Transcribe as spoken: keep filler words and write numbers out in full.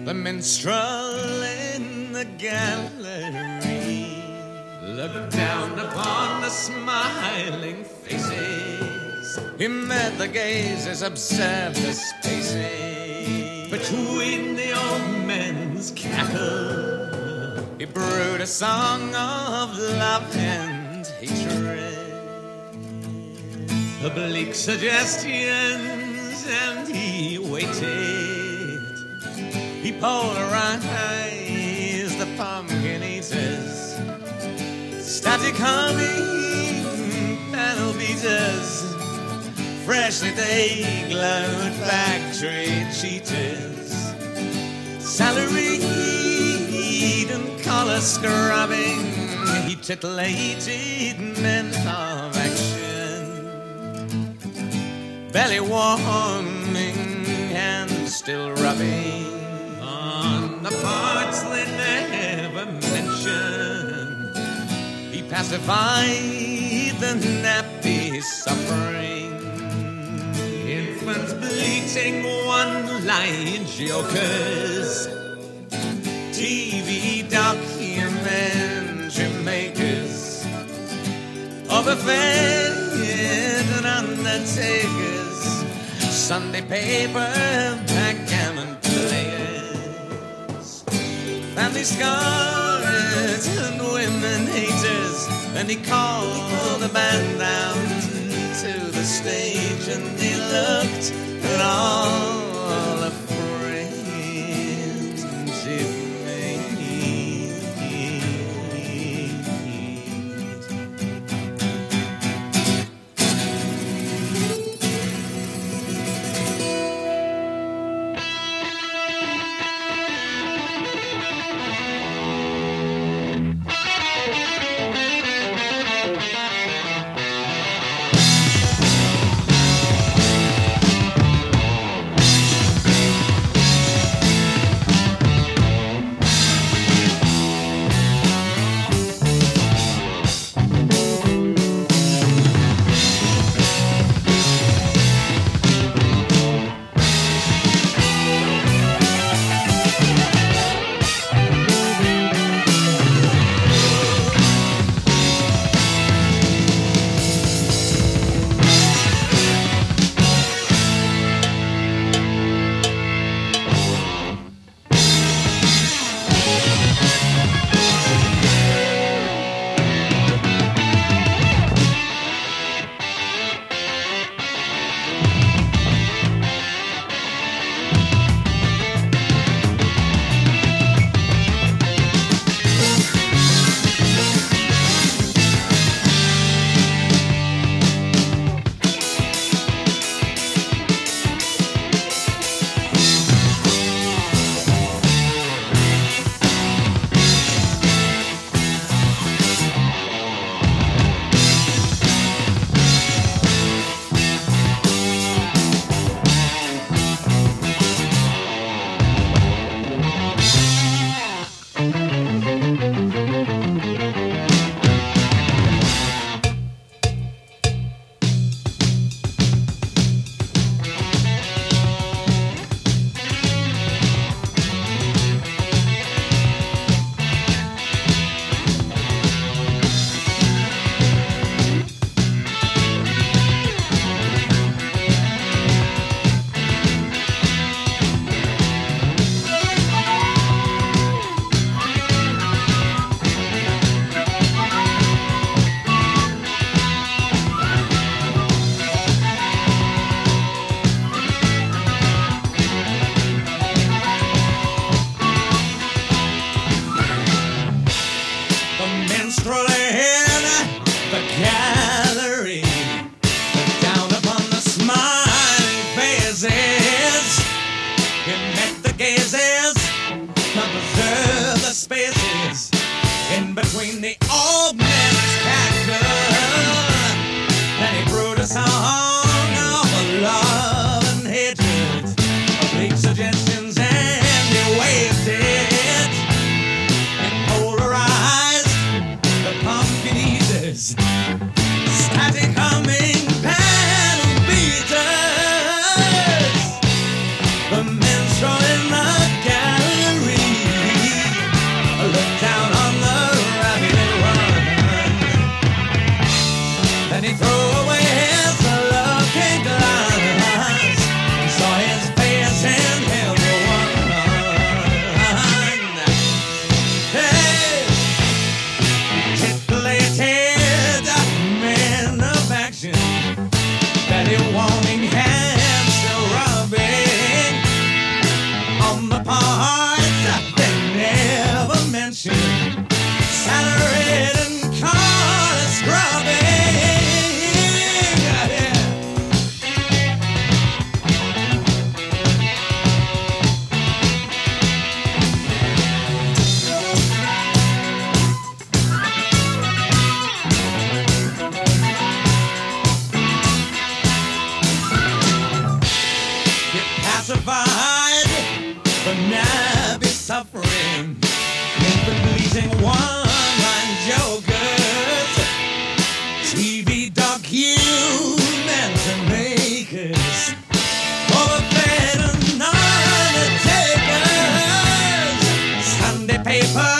The minstrel in the gallery looked down upon the smiling faces. He met the gazes, observed the spaces between the old men's cackle. He brewed a song of love and hatred, oblique suggestions, and he waited. He polarized the pumpkin eaters, static humming panel beaters, freshly they glowed factory cheaters, salaried and collar scrubbing. He titillated men of action, belly warming and still rubbing on the parts they never mentioned. He pacified the nappy suffering, infants bleating one-line jokers, T V documentary makers, overfed and undertakers, Sunday paper backgammon players, family scars and women haters. And he called the band down to the stage, and he looked at all the friends he made. Static humming panel beaters, the minstrel in the gallery. paper